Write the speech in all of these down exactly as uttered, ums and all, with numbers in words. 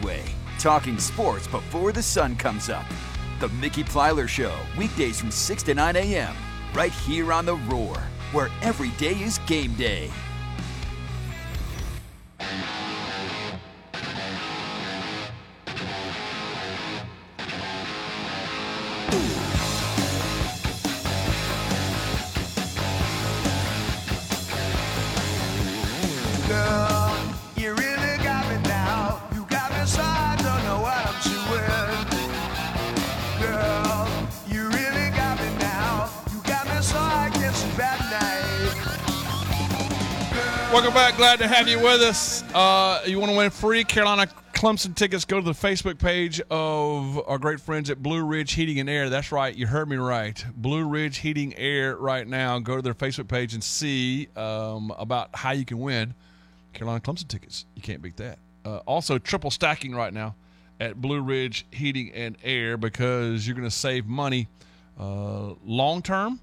Way, talking sports before the sun comes up. The Mickey Plyler Show, weekdays from six to nine a.m., right here on The Roar, where every day is game day. Welcome back. Glad to have you with us. Uh, you want to win free Carolina Clemson tickets? Go to the Facebook page of our great friends at Blue Ridge Heating and Air. That's right. You heard me right. Blue Ridge Heating Air right now. Go to their Facebook page and see um, about how you can win Carolina Clemson tickets. You can't beat that. Uh, also, triple stacking right now at Blue Ridge Heating and Air because you're going to save money uh, long term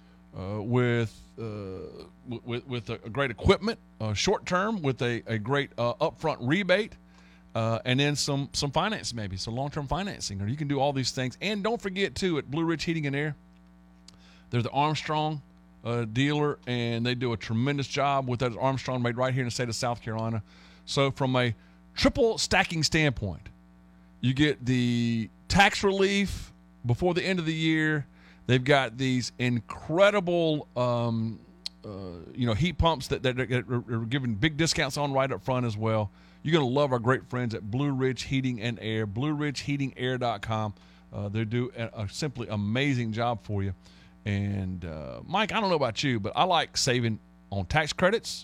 uh, with Uh, with, with a great equipment, uh, short term with a, a great uh, upfront rebate, uh, and then some some finance maybe, some long-term financing. Or you can do all these things. And don't forget, too, at Blue Ridge Heating and Air, they're the Armstrong uh, dealer, and they do a tremendous job with that Armstrong made right here in the state of South Carolina. So from a triple stacking standpoint, you get the tax relief before the end of the year. They've got these incredible, um, uh, you know, heat pumps that, that, that are giving big discounts on right up front as well. You're going to love our great friends at Blue Ridge Heating and Air, blue ridge heating air dot com. Uh, they do a, a simply amazing job for you. And, uh, Mike, I don't know about you, but I like saving on tax credits,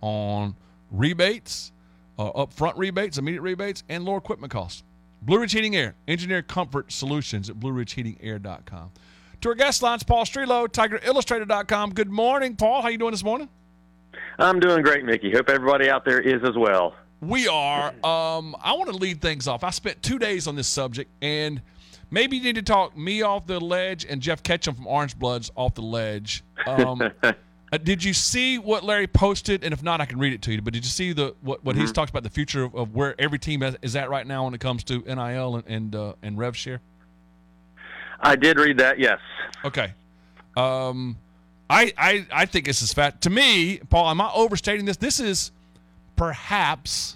on rebates, uh, upfront rebates, immediate rebates, and lower equipment costs. Blue Ridge Heating Air, engineer comfort solutions at blue ridge heating air dot com. To our guest lines, Paul Strelo, tiger illustrated dot com. Good morning, Paul. How you doing this morning? I'm doing great, Mickey. Hope everybody out there is as well. We are. Um, I want to lead things off. I spent two days on this subject, and maybe you need to talk me off the ledge and Jeff Ketchum from Orange Bloods off the ledge. Um, uh, did you see what Larry posted? And if not, I can read it to you. But did you see the what, what mm-hmm. he's talked about, the future of, of where every team is at right now when it comes to N I L and and, uh, and rev share? I did read that, yes. Okay. Um, I, I I think this is fat. To me, Paul, am I overstating this? This is perhaps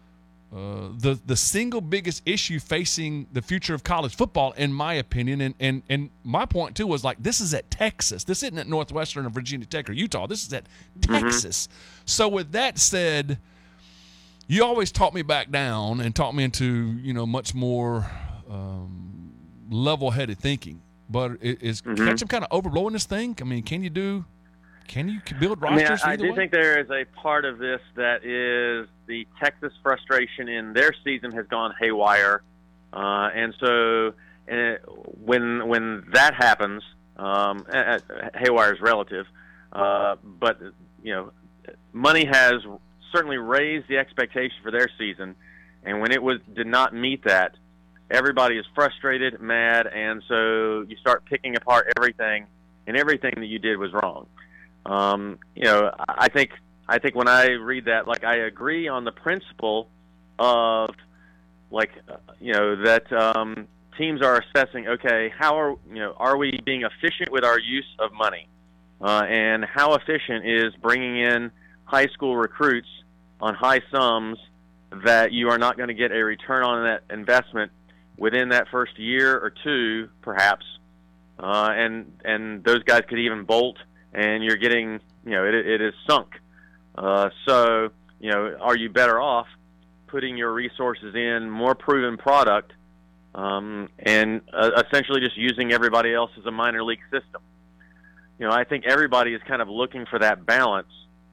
uh, the the single biggest issue facing the future of college football, in my opinion. And, and, and my point, too, was like this is at Texas. This isn't at Northwestern or Virginia Tech or Utah. This is at Texas. Mm-hmm. So with that said, you always taught me back down and taught me into, you know, much more um, – level-headed thinking, but is mm-hmm. Ketchum kind of overblowing this thing? I mean, can you do? Can you build rosters? I, mean, I, I do way? think there is a part of this that is the Texas frustration in their season has gone haywire, uh, and so uh, when when that happens, um, uh, haywire is relative, uh, but you know, money has certainly raised the expectation for their season, and when it was did not meet that. Everybody is frustrated, mad, and so you start picking apart everything, and everything that you did was wrong. Um, you know, I think I think when I read that, like, I agree on the principle of, like, you know, that um, teams are assessing, okay, how are you know are we being efficient with our use of money, uh, and how efficient is bringing in high school recruits on high sums that you are not going to get a return on that investment within that first year or two, perhaps, uh, and and those guys could even bolt, and you're getting, you know, it, it is sunk. Uh, so, you know, are you better off putting your resources in more proven product um, and uh, essentially just using everybody else as a minor league system? You know, I think everybody is kind of looking for that balance,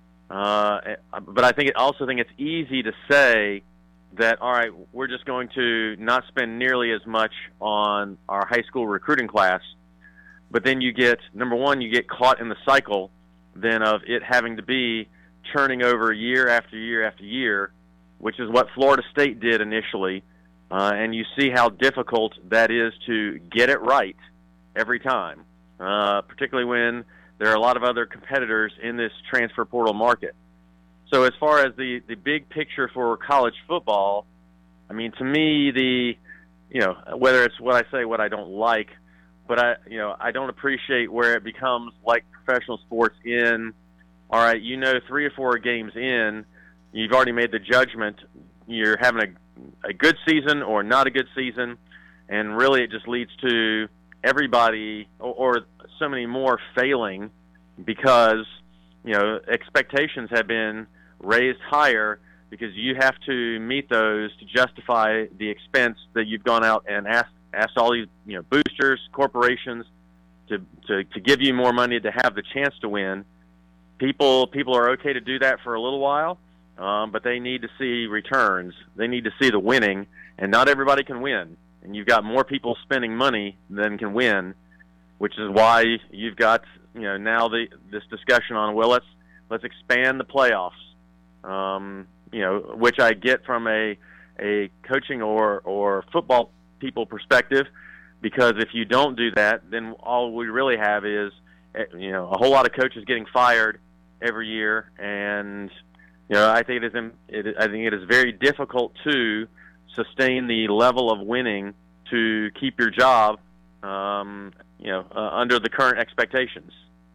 uh, but I think it also think it's easy to say that, all right, we're just going to not spend nearly as much on our high school recruiting class, but then you get, number one, you get caught in the cycle then of it having to be churning over year after year after year, which is what Florida State did initially, uh, and you see how difficult that is to get it right every time, uh, particularly when there are a lot of other competitors in this transfer portal market. So as far as the, the big picture for college football, I mean, to me, the, you know, whether it's what I say, what I don't like, but I, you know, I don't appreciate where it becomes like professional sports in, all right, you know, three or four games in, you've already made the judgment, you're having a, a good season or not a good season, and really it just leads to everybody or, or so many more failing because, you know, expectations have been raised higher because you have to meet those to justify the expense that you've gone out and asked asked all these, you know, boosters, corporations to, to, to give you more money to have the chance to win. People people are okay to do that for a little while, um, but they need to see returns. They need to see the winning, and not everybody can win. And you've got more people spending money than can win, which is why you've got, you know, now the this discussion on, well, let's let's expand the playoffs. Um, you know, which I get from a a coaching or or football people perspective, because if you don't do that, then all we really have is, you know, a whole lot of coaches getting fired every year, and you know, I think it is it, I think it is very difficult to sustain the level of winning to keep your job, um, you know, uh, under the current expectations.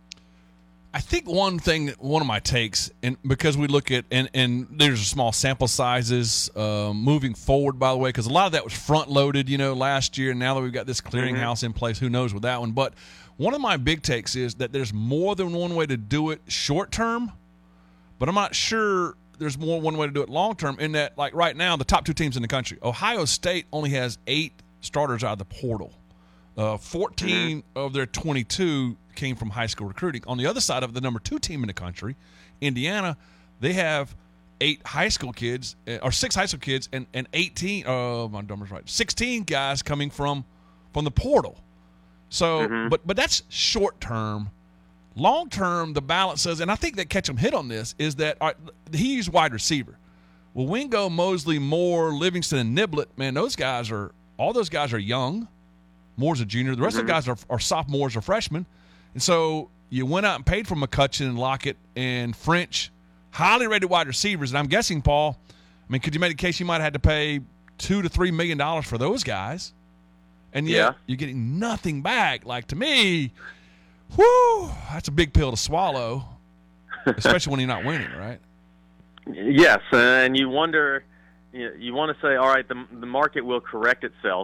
I think one thing, one of my takes, and because we look at, and, and there's a small sample sizes uh, moving forward, by the way, because a lot of that was front-loaded, you know, last year, and now that we've got this clearinghouse mm-hmm. in place, who knows with that one. But one of my big takes is that there's more than one way to do it short-term, but I'm not sure there's more one way to do it long-term, in that, like right now, the top two teams in the country, Ohio State only has eight starters out of the portal. Uh, fourteen mm-hmm. of their twenty-two came from high school recruiting. On the other side of the number two team in the country, Indiana, they have eight high school kids, or six high school kids, and, and eighteen, oh, my number's right, sixteen guys coming from from the portal. So, mm-hmm. but but that's short term. Long term, the balance says, and I think that Ketchum hit on this, is that all right, he's wide receiver. Well, Wingo, Mosley, Moore, Livingston, and Niblett, man, those guys are, all those guys are young. Moore's a junior. The rest mm-hmm. of the guys are, are sophomores or freshmen. And so you went out and paid for McCutcheon and Lockett and French, highly rated wide receivers. And I'm guessing, Paul, I mean, could you make a case you might have had to pay two to three million dollars for those guys? And yet yeah. you're getting nothing back. Like, to me, whoo, that's a big pill to swallow, especially when you're not winning, right? Yes, and you wonder, you, you want to say, all right, the, the market will correct itself.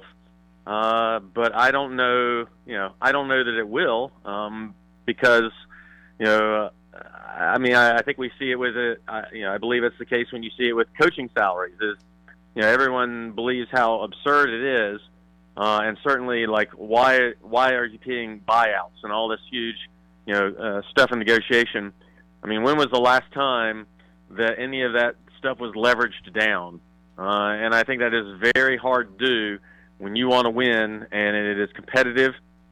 Uh, but I don't know, you know, I don't know that it will, um, because, you know, uh, I mean, I, I think we see it with it, uh, you know, I believe it's the case when you see it with coaching salaries. Is, you know, everyone believes how absurd it is, uh, and certainly, like, why why are you paying buyouts and all this huge, you know, uh, stuff in negotiation? I mean, when was the last time that any of that stuff was leveraged down? Uh, and I think that is very hard to do when you want to win, and it is competitive,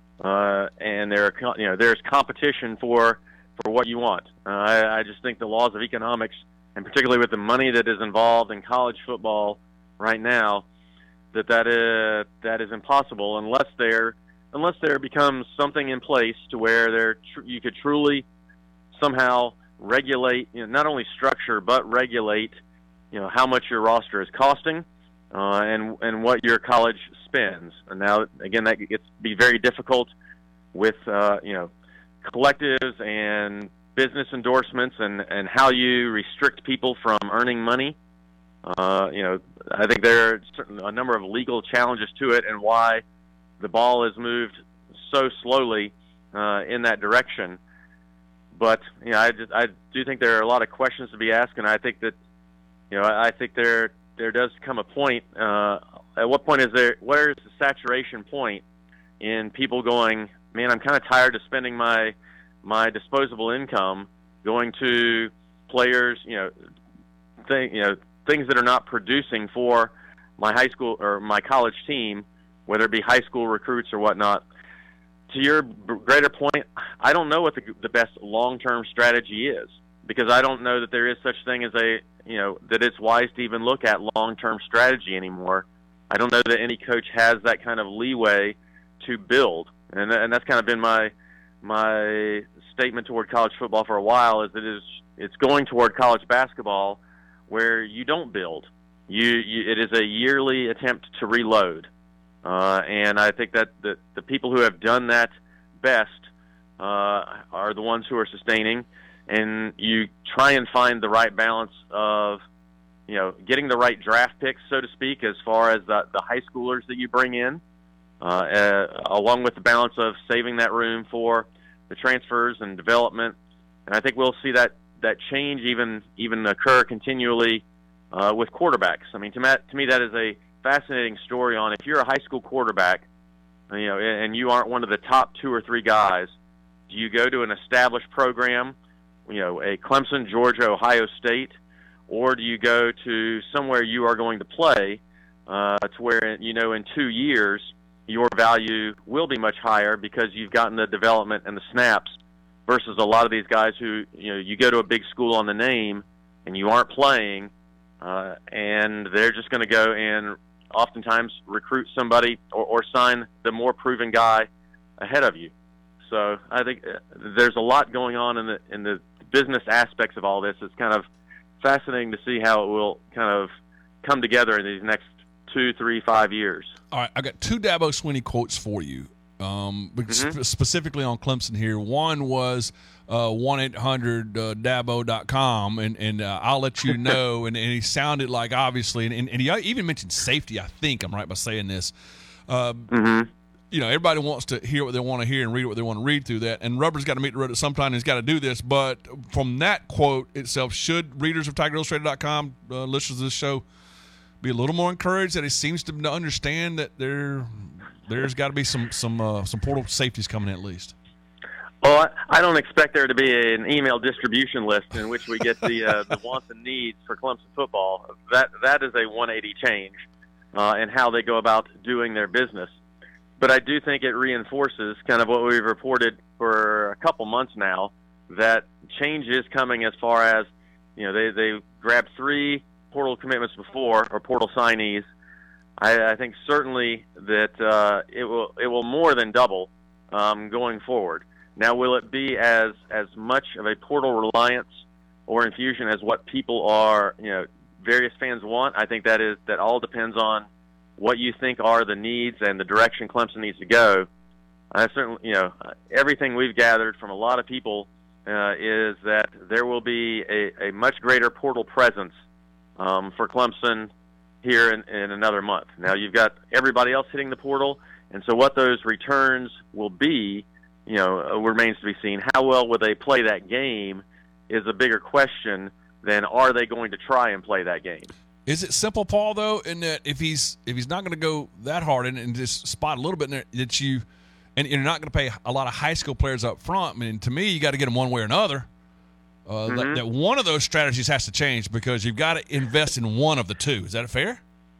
uh, and there are, you know, there's competition for for what you want. Uh, I, I just think the laws of economics, and particularly with the money that is involved in college football right now, that that is, that is impossible unless there unless there becomes something in place to where there tr- you could truly somehow regulate, you know, not only structure but regulate, you know, how much your roster is costing. Uh, and and what your college spends. And now, again, that gets to be very difficult with, uh, you know, collectives and business endorsements and, and how you restrict people from earning money. Uh, you know, I think there are certain, a number of legal challenges to it, and why the ball has moved so slowly uh, in that direction. But, you know, I, just, I do think there are a lot of questions to be asked, and I think that, you know, I think there there does come a point, uh, at what point is there, where is the saturation point in people going, man, I'm kind of tired of spending my my disposable income going to players, you know, thing, you know, things that are not producing for my high school or my college team, whether it be high school recruits or whatnot. To your greater point, I don't know what the, the best long-term strategy is, because I don't know that there is such thing as a, you know, that it's wise to even look at long-term strategy anymore. I don't know that any coach has that kind of leeway to build, and and that's kind of been my my statement toward college football for a while, is that it is it's going toward college basketball where you don't build. You, you it is a yearly attempt to reload, uh, and I think that the the people who have done that best uh, are the ones who are sustaining. And you try and find the right balance of, you know, getting the right draft picks, so to speak, as far as the, the high schoolers that you bring in, uh, uh, along with the balance of saving that room for the transfers and development. And I think we'll see that, that change even even occur continually uh, with quarterbacks. I mean, to, me, to me, that is a fascinating story on if you're a high school quarterback, you know, and you aren't one of the top two or three guys, do you go to an established program, you know, a Clemson, Georgia, Ohio State, or do you go to somewhere you are going to play uh, to where, you know, in two years your value will be much higher because you've gotten the development and the snaps versus a lot of these guys who, you know, you go to a big school on the name and you aren't playing uh, and they're just going to go and oftentimes recruit somebody or, or sign the more proven guy ahead of you. So I think there's a lot going on in the in the business aspects of all this. It's kind of fascinating to see how it will kind of come together in these next two, three, five years. All right, I got two Dabo Swinney quotes for you, um, mm-hmm. specifically on Clemson here. One was uh, one eight hundred Dabo dot com, and, and uh, I'll let you know. and, and he sounded like, obviously, and, and he even mentioned safety, I think I'm right by saying this. Uh, mm-hmm. You know, everybody wants to hear what they want to hear and read what they want to read through that. And Rubber's got to meet the road at some time, and he's got to do this. But from that quote itself, should readers of Tiger Illustrated dot com, uh, listeners of this show, be a little more encouraged that he seems to understand that there, there's got to be some some uh, some portal safeties coming in at least? Well, I, I don't expect there to be an email distribution list in which we get the uh, the wants and needs for Clemson football. That that is a one eighty change uh, in how they go about doing their business. But I do think it reinforces kind of what we've reported for a couple months now, that change is coming as far as, you know, they, they grabbed three portal commitments before, or portal signees. I, I think certainly that uh, it will it will more than double um, going forward. Now, will it be as, as much of a portal reliance or infusion as what people are, you know, various fans want? I think that is that all depends on what you think are the needs and the direction Clemson needs to go. I certainly, you know, everything we've gathered from a lot of people uh, is that there will be a, a much greater portal presence um, for Clemson here in, in another month. Now, you've got everybody else hitting the portal, and so what those returns will be, you know, remains to be seen. How well will they play that game is a bigger question than are they going to try and play that game. Is it simple, Paul, though, in that if he's if he's not going to go that hard and, and just spot a little bit in there, that you and you're not going to pay a lot of high school players up front? I mean, to me, you got to get them one way or another. Uh, mm-hmm. that, that one of those strategies has to change because you've got to invest in one of the two. Is that fair?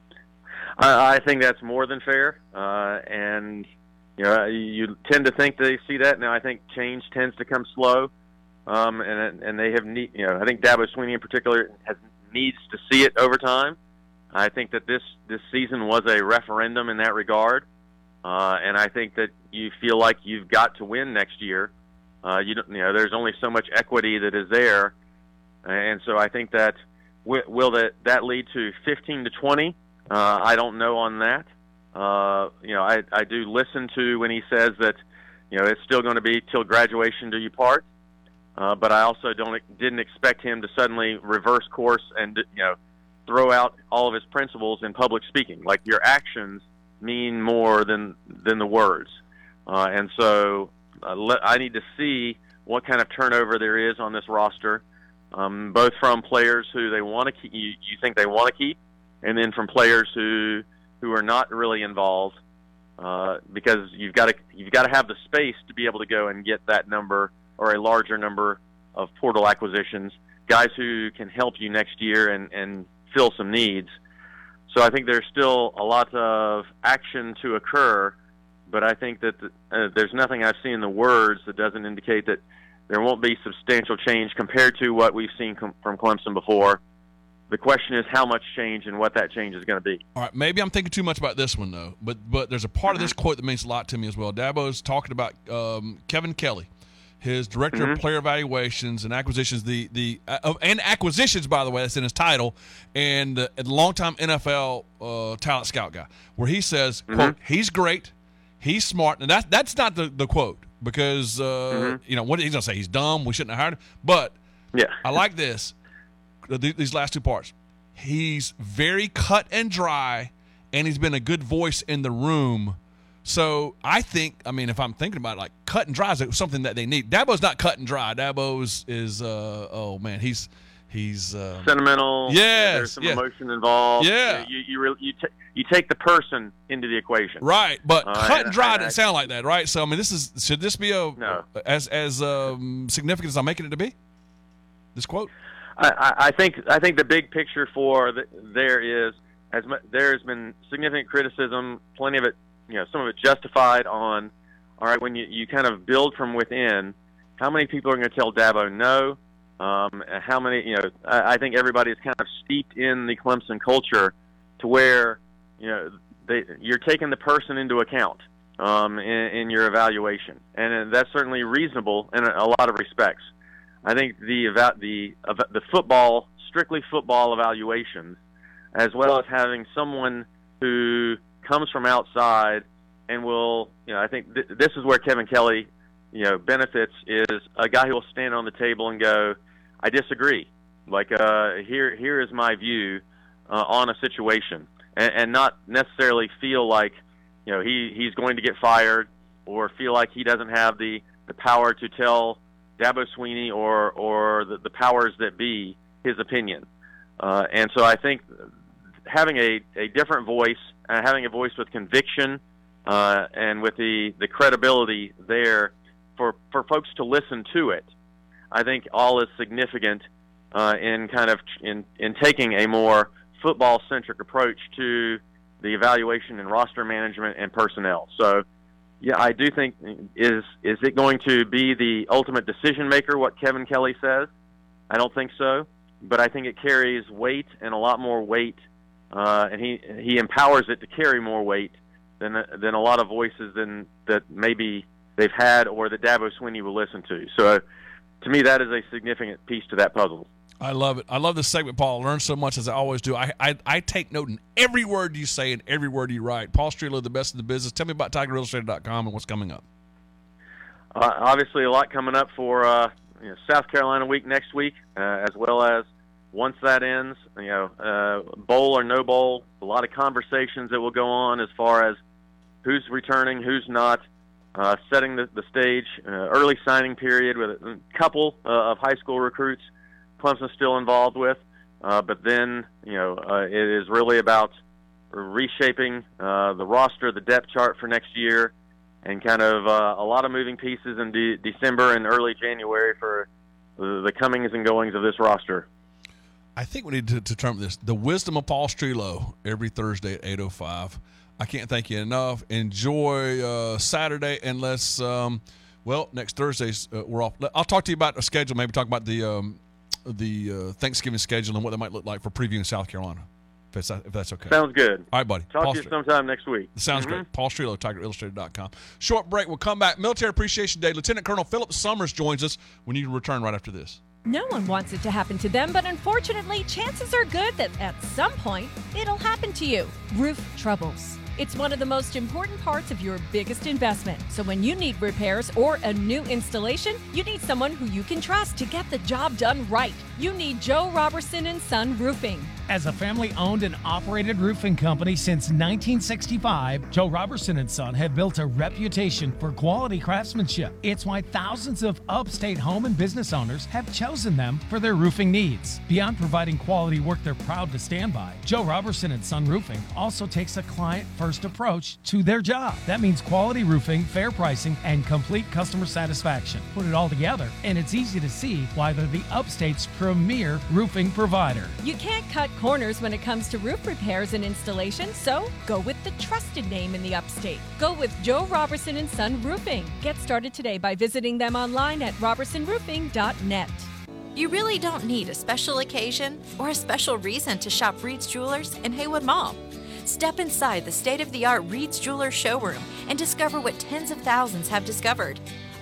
I, I think that's more than fair, uh, and you know, you tend to think they see that. Now, I think change tends to come slow, um, and and they have need. You know, I think Dabo Swinney in particular has. needs to see it over time. I think that this, this season was a referendum in that regard, uh, and I think that you feel like you've got to win next year. Uh, you, don't, you know, there's only so much equity that is there, and so I think that w- will that that lead to fifteen to twenty? Uh, I don't know on that. Uh, you know, I, I do listen to when he says that, you know, it's still going to be till graduation do you part. Uh, but I also don't didn't expect him to suddenly reverse course and, you know, throw out all of his principles in public speaking. Like, your actions mean more than than the words, uh, and so uh, let, I need to see what kind of turnover there is on this roster, um, both from players who they want to keep, you, you think they want to keep, and then from players who who are not really involved, uh, because you've got to you've got to have the space to be able to go and get that number. Or a larger number of portal acquisitions, guys who can help you next year and, and fill some needs. So I think there's still a lot of action to occur, but I think that the, uh, there's nothing I've seen in the words that doesn't indicate that there won't be substantial change compared to what we've seen com- from Clemson before. The question is how much change and what that change is going to be. All right, maybe I'm thinking too much about this one, though, but but there's a part mm-hmm. of this quote that means a lot to me as well. Dabo's talking about um, Kevin Kelly. his director Mm-hmm. of player evaluations and acquisitions, the the uh, and acquisitions, by the way, that's in his title, and uh, a longtime N F L uh, talent scout guy, where he says, Mm-hmm. "quote He's great, he's smart," and that's that's not the, the quote because uh, Mm-hmm. you know what he's gonna say. He's dumb. We shouldn't have hired him. But Yeah. I like this. th- These last two parts. He's very cut and dry, and he's been a good voice in the room. So I think, I mean, if I'm thinking about it, like cut and dry is something that they need. Dabo's not cut and dry. Dabo's is, uh, oh man, he's he's uh, Sentimental. Yes, There's some yes. emotion involved. Yeah. You you really, you, t- you take the person into the equation. right, but Uh, cut and- and dry and didn't I- sound like that, right? So I mean, this is should this be a No. as as um, significant as I'm making it to be? This quote. I, I I think I think the big picture for the, there is as mu- there has been significant criticism, plenty of it, you know, some of it justified on. All right, when you, you kind of build from within, how many people are going to tell Dabo no? Um, and how many, you know, I, I think everybody is kind of steeped in the Clemson culture to where, you know, they, you're taking the person into account um, in, in your evaluation, and that's certainly reasonable in a, a lot of respects. I think the eva- the the football, strictly football evaluations, as well as having someone who comes from outside and will, you know, I think th- this is where Kevin Kelly, you know, benefits, is a guy who will stand on the table and go, I disagree. Like, uh, here here is my view uh, on a situation, and, and not necessarily feel like, you know, he, he's going to get fired or feel like he doesn't have the, the power to tell Dabo Swinney or or the, the powers that be his opinion. Uh, and so I think having a, a different voice, uh, having a voice with conviction uh, and with the, the credibility there for, for folks to listen to it, I think all is significant uh, in kind of in, in taking a more football-centric approach to the evaluation and roster management and personnel. So, yeah, I do think, is is it going to be the ultimate decision maker, what Kevin Kelly says? I don't think so, but I think it carries weight and a lot more weight, uh, and he he empowers it to carry more weight than than a lot of voices than that maybe they've had or that Dabo Swinney will listen to. So, to me, that is a significant piece to that puzzle. I love it. I love this segment, Paul. I learn so much, as I always do. I, I I take note in every word you say and every word you write. Paul Streeler, the best in the business. Tell me about Tiger Illustrated dot com and what's coming up. Uh, obviously, a lot coming up for uh, you know, South Carolina week next week, uh, as well as once that ends, you know, uh, bowl or no bowl. A lot of conversations that will go on as far as who's returning, who's not. Uh, setting the, the stage, uh, early signing period with a couple uh, of high school recruits Clemson's still involved with, uh, but then, you know, uh, it is really about reshaping uh, the roster, the depth chart for next year, and kind of uh, a lot of moving pieces in de- December and early January for the, the comings and goings of this roster. I think we need to, to term this the wisdom of Paul Streeler every Thursday at eight oh five. I can't thank you enough. Enjoy uh, Saturday, unless, um, well, next Thursday's uh, we're off. I'll talk to you about a schedule, maybe talk about the um, the uh, Thanksgiving schedule and what that might look like for previewing South Carolina, if, it's, if that's okay. Sounds good. All right, buddy. Talk Paul to you Streeler. sometime next week. Sounds Mm-hmm. great. Paul Streeler, Tiger Illustrated dot com. Short break. We'll come back. Military Appreciation Day. Lieutenant Colonel Philip Summers joins us. We need to return right after this. No one wants it to happen to them, but unfortunately, chances are good that at some point, it'll happen to you. Roof troubles. It's one of the most important parts of your biggest investment. So when you need repairs or a new installation, you need someone who you can trust to get the job done right. You need Joe Robertson and Son Roofing. As a family-owned and operated roofing company since nineteen sixty-five, Joe Robertson and Son have built a reputation for quality craftsmanship. It's why thousands of upstate home and business owners have chosen them for their roofing needs. Beyond providing quality work they're proud to stand by, Joe Robertson and Son Roofing also takes a client-first approach to their job. That means quality roofing, fair pricing, and complete customer satisfaction. Put it all together, and it's easy to see why they're the upstate's premier roofing provider. You can't cut corners when it comes to roof repairs and installation, so go with the trusted name in the upstate. Go with Joe Robertson and Son Roofing. Get started today by visiting them online at robertson roofing dot net. You really don't need a special occasion or a special reason to shop Reed's Jewelers in Haywood Mall. Step inside the state-of-the-art Reed's Jewelers showroom and discover what tens of thousands have discovered.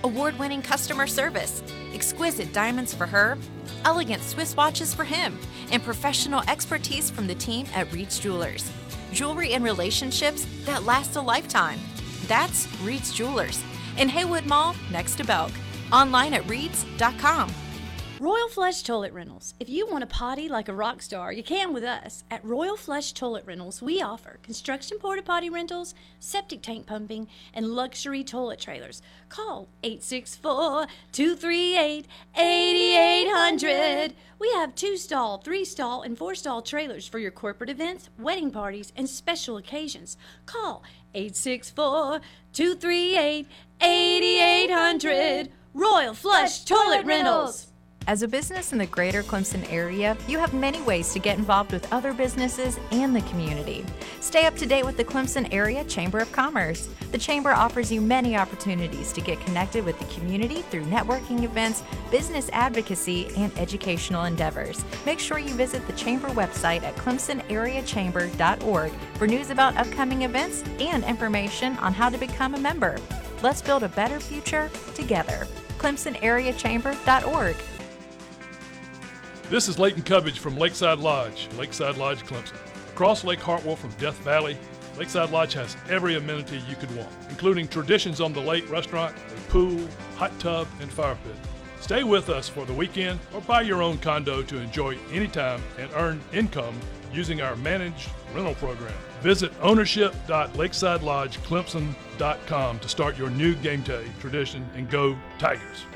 award-winning customer service, exquisite diamonds for her, elegant Swiss watches for him, and professional expertise from the team at Reed's Jewelers. Jewelry and relationships that last a lifetime. That's Reed's Jewelers in Haywood Mall, next to Belk. Online at reeds dot com. Royal Flush Toilet Rentals. If you want to potty like a rock star, you can with us. At Royal Flush Toilet Rentals, we offer construction porta potty rentals, septic tank pumping, and luxury toilet trailers. Call eight six four, two three eight, eight eight zero zero. We have two-stall, three-stall, and four-stall trailers for your corporate events, wedding parties, and special occasions. Call eight six four, two three eight, eight eight zero zero. Royal Flush Toilet Rentals. As a business in the greater Clemson area, you have many ways to get involved with other businesses and the community. Stay up to date with the Clemson Area Chamber of Commerce. The Chamber offers you many opportunities to get connected with the community through networking events, business advocacy, and educational endeavors. Make sure you visit the Chamber website at clemson area chamber dot org for news about upcoming events and information on how to become a member. Let's build a better future together. clemson area chamber dot org. This is Leighton Cubbage from Lakeside Lodge, Lakeside Lodge, Clemson. Across Lake Hartwell from Death Valley, Lakeside Lodge has every amenity you could want, including Traditions on the Lake restaurant, a pool, hot tub, and fire pit. Stay with us for the weekend or buy your own condo to enjoy anytime and earn income using our managed rental program. Visit ownership dot lakeside lodge clemson dot com to start your new game day tradition and go Tigers.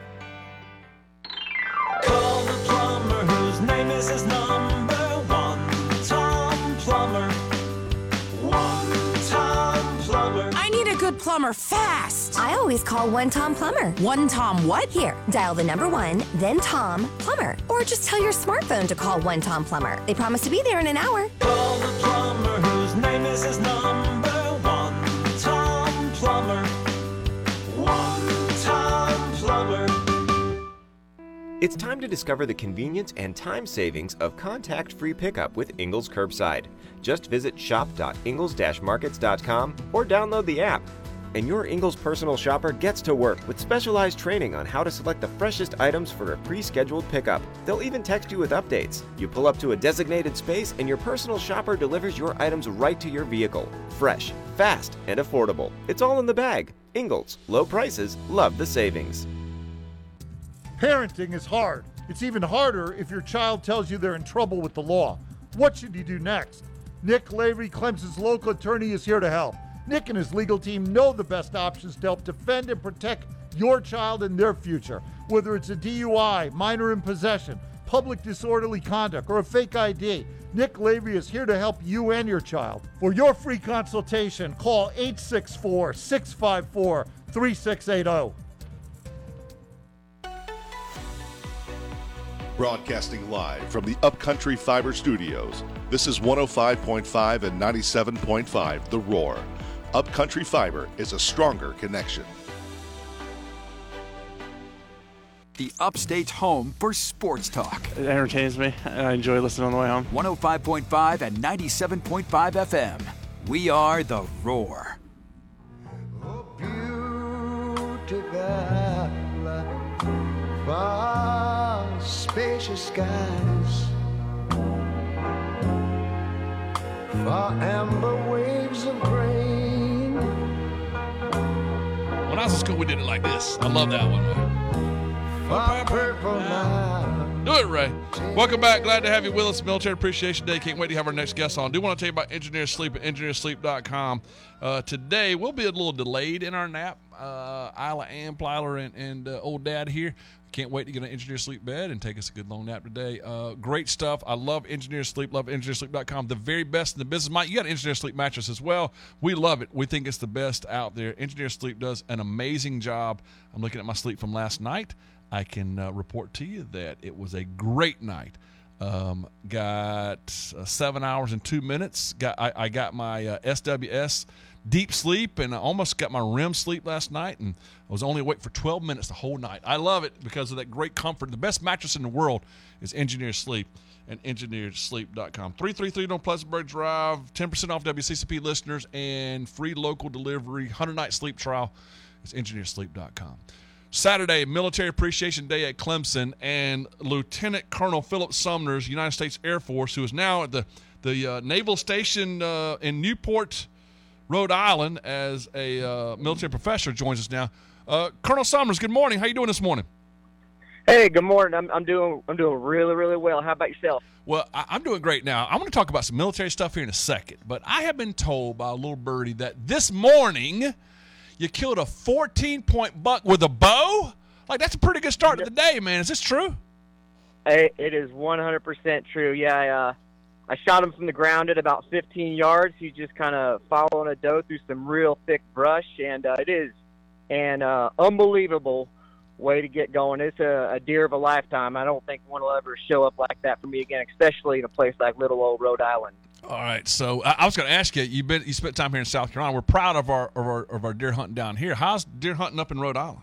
Call the plumber whose name is his number one, Tom Plumber. One Tom Plumber. I need a good plumber fast. I always call One Tom Plumber. One Tom what? Here, dial the number one, then Tom Plumber. Or just tell your smartphone to call One Tom Plumber. They promise to be there in an hour. Call the plumber whose name is his number one, Tom Plumber. One Tom Plumber. It's time to discover the convenience and time savings of contact-free pickup with Ingles Curbside. Just visit shop dot ingles dash markets dot com or download the app. And your Ingles personal shopper gets to work with specialized training on how to select the freshest items for a pre-scheduled pickup. They'll even text you with updates. You pull up to a designated space and your personal shopper delivers your items right to your vehicle. Fresh, fast, and affordable. It's all in the bag. Ingles. Low prices. Love the savings. Parenting is hard. It's even harder if your child tells you they're in trouble with the law. What should you do next? Nick Lavery, Clemson's local attorney, is here to help. Nick and his legal team know the best options to help defend and protect your child and their future. Whether it's a D U I, minor in possession, public disorderly conduct, or a fake I D, Nick Lavery is here to help you and your child. For your free consultation, call eight six four, six five four, three six eight zero. Broadcasting live from the Upcountry Fiber Studios, this is one oh five point five and ninety-seven point five The Roar. Upcountry Fiber is a stronger connection. The Upstate's home for sports talk. It entertains me. I enjoy listening on the way home. one oh five point five and ninety-seven point five F M. We are The Roar. Oh, beautiful, far spacious skies, far amber waves of grain. When I was in school, we did it like this. I love that one. Far purple now. Do it, Ray. Welcome back. Glad to have you with us. Military Appreciation Day. Can't wait to have our next guest on. Do want to tell you about Engineer Sleep at engineer sleep dot com. Uh, today, we'll be a little delayed in our nap. Uh, Isla Ann Plyler and, and uh, old dad here. Can't wait to get an Engineer Sleep bed and take us a good long nap today. Uh, great stuff. I love Engineer Sleep. Love engineer sleep dot com. The very best in the business. Mike, you got an Engineer Sleep mattress as well. We love it. We think it's the best out there. Engineer Sleep does an amazing job. I'm looking at my sleep from last night. I can uh, report to you that it was a great night. Um, got uh, seven hours and two minutes. Got I, I got my uh, S W S deep sleep, and I almost got my R E M sleep last night, and I was only awake for twelve minutes the whole night. I love it because of that great comfort. The best mattress in the world is Engineer Sleep and engineered sleep dot com. three thirty-three North Pleasantburg Drive, ten percent off W C C P listeners, and free local delivery, one hundred night sleep trial. It's engineer sleep dot com. Saturday, Military Appreciation Day at Clemson, and Lieutenant Colonel Philip Sumner's United States Air Force, who is now at the, the uh, Naval Station uh, in Newport, Rhode Island, as a uh, military professor, joins us now. Uh, Colonel Summers, good morning. How you doing this morning? Hey, good morning. I'm, I'm doing I'm doing really, really well. How about yourself? Well, I, I'm doing great now. I'm going to talk about some military stuff here in a second, but I have been told by a little birdie that this morning you killed a fourteen-point buck with a bow? Like, that's a pretty good start to the day, man. Is this true? Hey, it is one hundred percent true. Yeah, I, uh, I shot him from the ground at about fifteen yards. He's just kind of following a doe through some real thick brush, and uh, it is an uh, unbelievable way to get going. It's a, a deer of a lifetime. I don't think one will ever show up like that for me again, especially in a place like little old Rhode Island. All right, so I, I was going to ask you. You been you spent time here in South Carolina. We're proud of our of our of our deer hunting down here. How's deer hunting up in Rhode Island?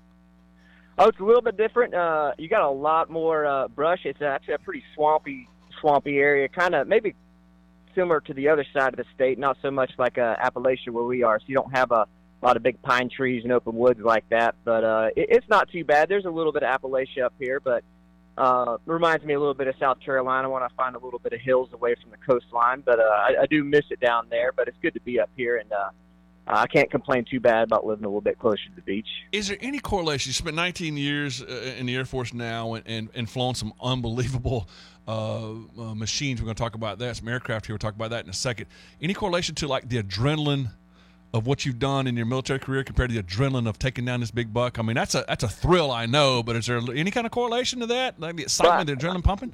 Oh, it's a little bit different. Uh, you got a lot more uh, brush. It's actually a pretty swampy swampy area, kind of maybe similar to the other side of the state. Not so much like uh, Appalachia where we are. So you don't have a lot of big pine trees and open woods like that. But uh, it, it's not too bad. There's a little bit of Appalachia up here, but Uh, reminds me a little bit of South Carolina when I find a little bit of hills away from the coastline. But uh, I, I do miss it down there. But it's good to be up here, and uh, I can't complain too bad about living a little bit closer to the beach. Is there any correlation? You spent nineteen years uh, in the Air Force now, and, and, and flown some unbelievable uh, uh, machines. We're going to talk about that. Some aircraft here. We'll talk about that in a second. Any correlation to like the adrenaline of what you've done in your military career compared to the adrenaline of taking down this big buck? I mean, that's a that's a thrill, I know, but is there any kind of correlation to that? Like the excitement, the adrenaline pumping?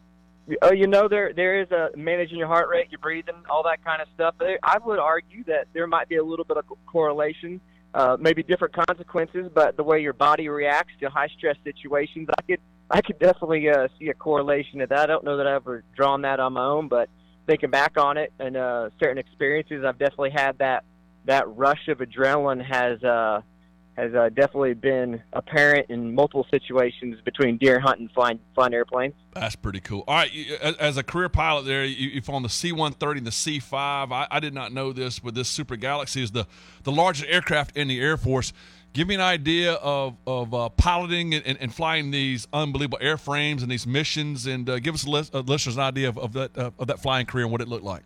Oh, you know, there there is a managing your heart rate, your breathing, all that kind of stuff. There, I would argue that there might be a little bit of correlation, uh, maybe different consequences, but the way your body reacts to high stress situations, I could I could definitely uh, see a correlation to that. I don't know that I've ever drawn that on my own, but thinking back on it and uh, certain experiences, I've definitely had that. That rush of adrenaline has uh, has uh, definitely been apparent in multiple situations between deer hunting and flying, flying airplanes. That's pretty cool. All right, you, as, as a career pilot there, you, you've flown the C one thirty and the C five. I, I did not know this, but this Super Galaxy is the, the largest aircraft in the Air Force. Give me an idea of, of uh, piloting and, and, and flying these unbelievable airframes and these missions, and uh, give us list, uh, listeners an idea of, of, that, uh, of that flying career and what it looked like.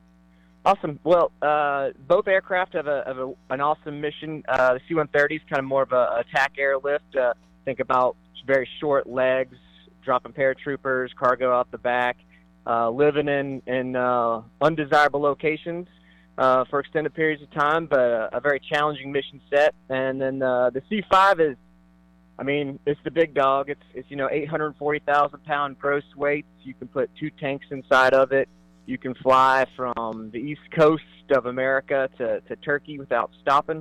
Awesome. Well, uh, both aircraft have, a, have a, an awesome mission. Uh, the C one thirty is kind of more of a attack airlift. Uh, think about very short legs, dropping paratroopers, cargo out the back, uh, living in, in uh, undesirable locations uh, for extended periods of time, but a, a very challenging mission set. And then uh, the C five is, I mean, it's the big dog. It's, it's you know, eight hundred forty thousand pound gross weight. You can put two tanks inside of it. You can fly from the east coast of America to, to Turkey without stopping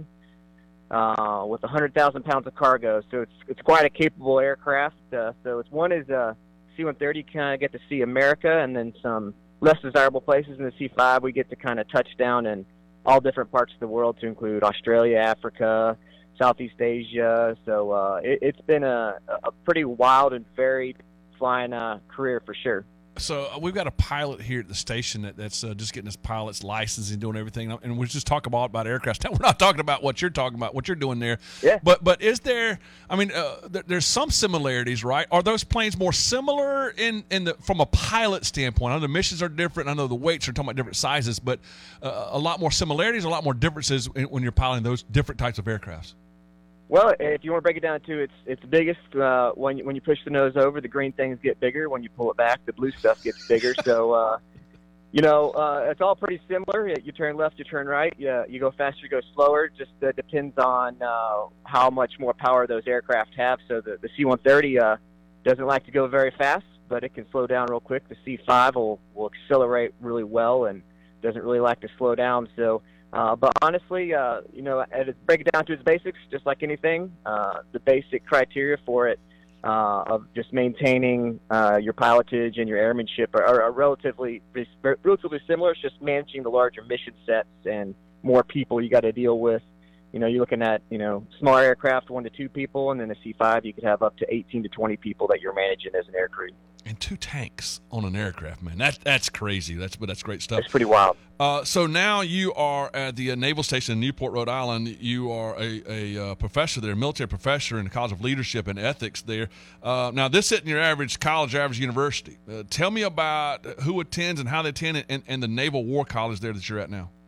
uh, with one hundred thousand pounds of cargo. So it's it's quite a capable aircraft. Uh, so it's one is uh, C one thirty, kind of get to see America, and then some less desirable places in the C five. We get to kind of touch down in all different parts of the world, to include Australia, Africa, Southeast Asia. So uh, it, it's been a, a pretty wild and varied flying uh, career for sure. So uh, we've got a pilot here at the station that, that's uh, just getting his pilot's license and doing everything, and we're just talking about about aircraft. We're not talking about what you're talking about, what you're doing there. Yeah. But but is there? I mean, uh, there, there's some similarities, right? Are those planes more similar in in the from a pilot standpoint? I know the missions are different. I know the weights are talking about different sizes, but uh, a lot more similarities, a lot more differences in, when you're piloting those different types of aircrafts. Well, if you want to break it down to its its biggest, uh, when you, when you push the nose over, the green things get bigger. When you pull it back, the blue stuff gets bigger. So, uh, you know, uh, it's all pretty similar. You turn left, you turn right. You, you go faster, you go slower. Just uh, depends on uh, how much more power those aircraft have. So the, the C one thirty uh, doesn't like to go very fast, but it can slow down real quick. The C five will, will accelerate really well and doesn't really like to slow down. So. Uh, but honestly, uh, you know, at it, break it down to its basics, just like anything. Uh, the basic criteria for it uh, of just maintaining uh, your pilotage and your airmanship are, are relatively relatively similar. It's just managing the larger mission sets and more people you got to deal with. You know, you're looking at, you know, smaller aircraft, one to two people, and then a C five, you could have up to eighteen to twenty people that you're managing as an air crew. And two tanks on an aircraft, man. That, that's crazy. That's but that's great stuff. It's pretty wild. Uh, so now you are at the uh, Naval Station in Newport, Rhode Island. You are a, a uh, professor there, military professor in the College of Leadership and Ethics there. Uh, now, this isn't your average college, average university. Uh, tell me about who attends and how they attend, and, and the Naval War College there that you're at now.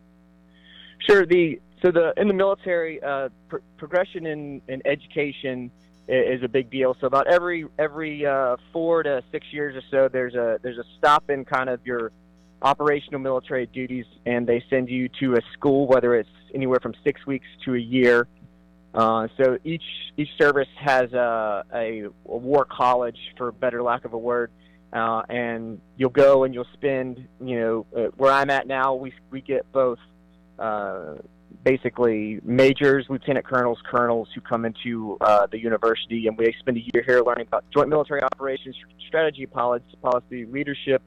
Sure. The so the in the military, uh, pr- progression in, in education is a big deal. So about every every uh, four to six years or so, there's a there's a stop in kind of your operational military duties, and they send you to a school, whether it's anywhere from six weeks to a year. Uh, so each each service has a, a, a war college, for better lack of a word, uh, and you'll go and you'll spend, you know, uh, where I'm at now, we we get both. Uh, basically majors, lieutenant colonels, colonels who come into uh, the university, and we spend a year here learning about joint military operations, strategy, policy, policy leadership,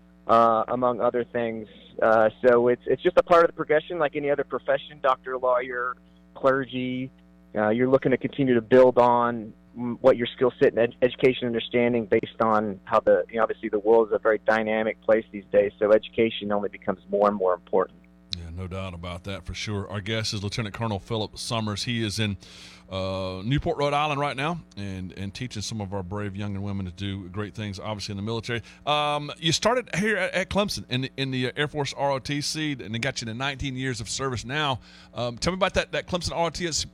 uh, among other things. Uh, so it's it's just a part of the progression like any other profession, doctor, lawyer, clergy. Uh, you're looking to continue to build on what your skill set and ed- education understanding based on how the, you know, obviously the world is a very dynamic place these days, so education only becomes more and more important. Yeah, no doubt about that for sure. Our guest is Lieutenant Colonel Philip Summers. He is in uh, Newport, Rhode Island right now, and, and teaching some of our brave young and women to do great things, obviously, in the military. Um, you started here at, at Clemson in the, in the Air Force R O T C, and it got you to nineteen years of service now. Um, tell me about that, that Clemson R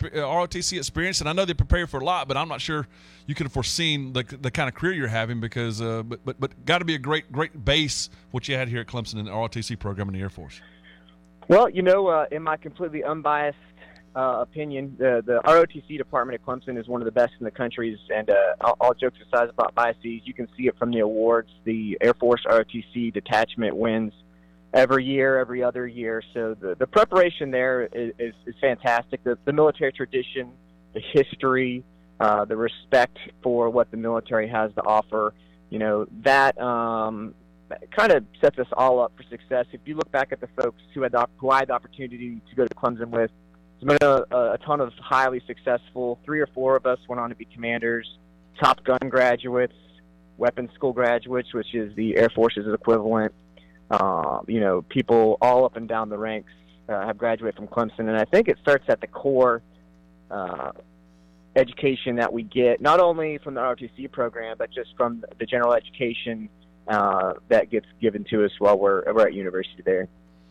O T C experience, and I know they prepare you for a lot, but I'm not sure you could have foreseen the, the kind of career you're having because, uh, but, but, but got to be a great, great base what you had here at Clemson in the R O T C program in the Air Force. Well, you know, uh, in my completely unbiased uh, opinion, the, the R O T C department at Clemson is one of the best in the country. And uh, all, all jokes aside about biases, you can see it from the awards. The Air Force R O T C detachment wins every year, every other year. So the, the preparation there is, is, is fantastic. The, the military tradition, the history, uh, the respect for what the military has to offer, you know, that um, – kind of sets us all up for success. If you look back at the folks who had the, who I had the opportunity to go to Clemson with, there's been a, a ton of highly successful. Three or four of us went on to be commanders, Top Gun graduates, weapons school graduates, which is the Air Force's equivalent. Uh, you know, people all up and down the ranks uh, have graduated from Clemson, and I think it starts at the core uh, education that we get, not only from the R O T C program, but just from the general education Uh, that gets given to us while we're, we're at university there.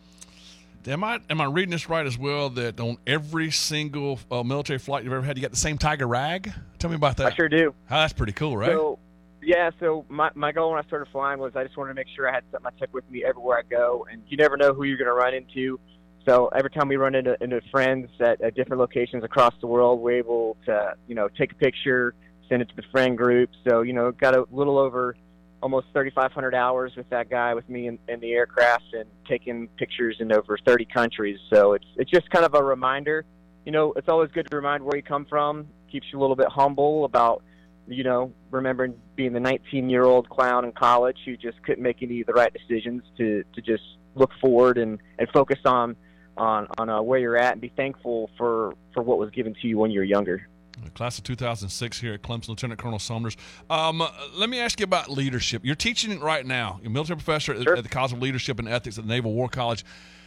Am I am I reading this right as well, that on every single uh, military flight you've ever had, you got the same tiger rag? Tell me about that. I sure do. Oh, that's pretty cool, right? So, yeah, so my, my goal when I started flying was I just wanted to make sure I had something I took with me everywhere I go, and you never know who you're going to run into. So every time we run into, into friends at, at different locations across the world, we're able to, you know, take a picture, send it to the friend group. So, you know, got a little over almost thirty-five hundred hours with that guy with me in, in the aircraft and taking pictures in over thirty countries. So it's it's just kind of a reminder. You know, it's always good to remind where you come from. Keeps you a little bit humble about, you know, remembering being the nineteen-year-old clown in college who just couldn't make any of the right decisions to, to just look forward and, and focus on on, on uh, where you're at and be thankful for, for what was given to you when you were younger. Class of two thousand six here at Clemson, Lieutenant Colonel Summers. Um, let me ask you about leadership. You're teaching right now. You're a military professor at, sure. at the College of Leadership and Ethics at the Naval War College.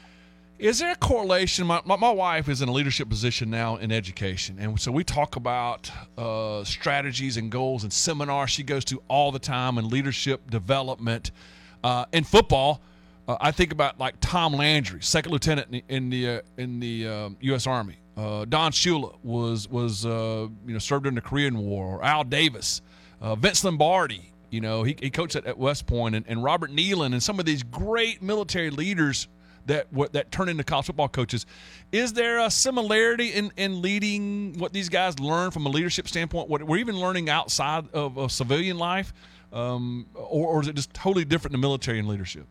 Is there a correlation? My, my, my wife is in a leadership position now in education, and so we talk about uh, strategies and goals and seminars she goes to all the time and leadership development. Uh, in football, uh, I think about like Tom Landry, second lieutenant in the, in the, uh, in the uh, U S Army. Uh, Don Shula was was uh, you know served in the Korean War, or Al Davis, uh, Vince Lombardi. You know he, he coached at, at West Point, and, and Robert Nealon, and some of these great military leaders that that turn into college football coaches. Is there a similarity in, in leading what these guys learn from a leadership standpoint? What we're even learning outside of, of civilian life, um, or, or is it just totally different in the military and leadership?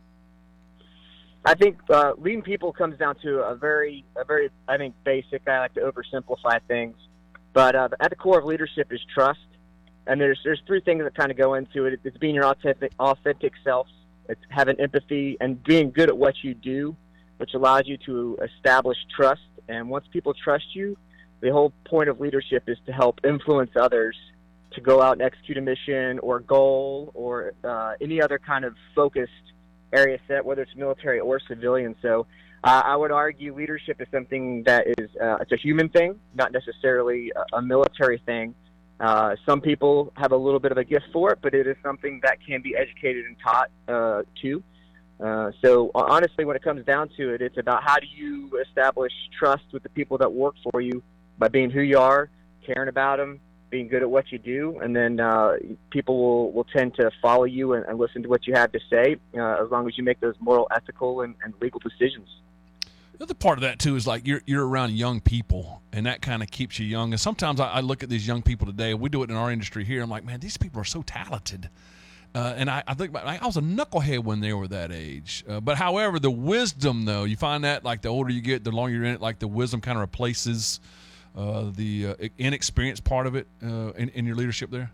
I think uh, leading people comes down to a very, a very, I think, basic. I like to oversimplify things, but uh, at the core of leadership is trust. and there's there's three things that kind of go into it. It's being your authentic, authentic self. It's having empathy and being good at what you do, which allows you to establish trust. And once people trust you, the whole point of leadership is to help influence others to go out and execute a mission or goal or uh, any other kind of focused area set, whether it's military or civilian. So uh, I would argue leadership is something that is uh, it's a human thing, not necessarily a, a military thing. Uh, some people have a little bit of a gift for it, but it is something that can be educated and taught uh, too. Uh, so honestly, when it comes down to it, it's about how do you establish trust with the people that work for you by being who you are, caring about them, being good at what you do, and then uh, people will, will tend to follow you and, and listen to what you have to say uh, as long as you make those moral, ethical, and, and legal decisions. The other part of that, too, is like you're you're around young people, and that kind of keeps you young. And sometimes I, I look at these young people today, we do it in our industry here, I'm like, man, these people are so talented. Uh, and I, I think about, I was a knucklehead when they were that age. Uh, but however, the wisdom, though, you find that like the older you get, the longer you're in it, like the wisdom kind of replaces uh, the uh, inexperienced part of it uh, in, in your leadership there.